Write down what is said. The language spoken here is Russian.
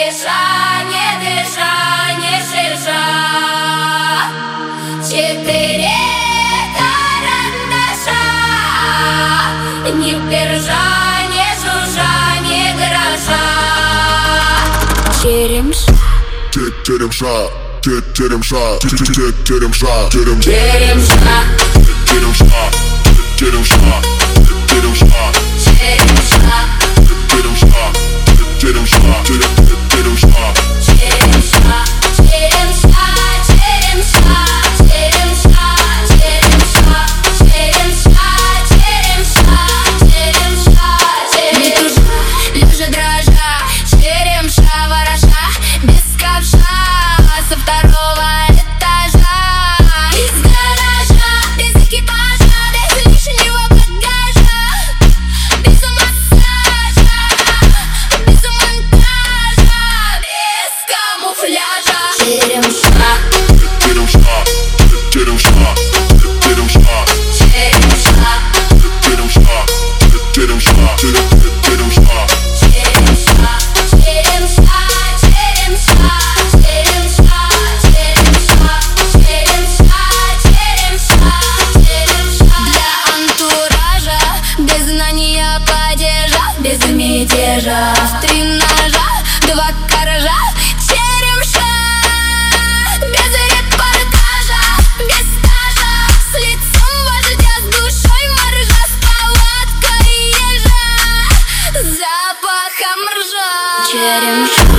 не дыша, не шиша. 4 карандаша, ни пержа, ни жужжа, ни гроша. Черемша, черемша, черемша, черемша, черемша, черемша, черемша, черемша, без мятежа, 3 ножа, 2 коржа. Черемша, без репортажа, без стажа, с лицом вождя, с душой моржа, с повадкой ежа, запахом ржа. Черемша.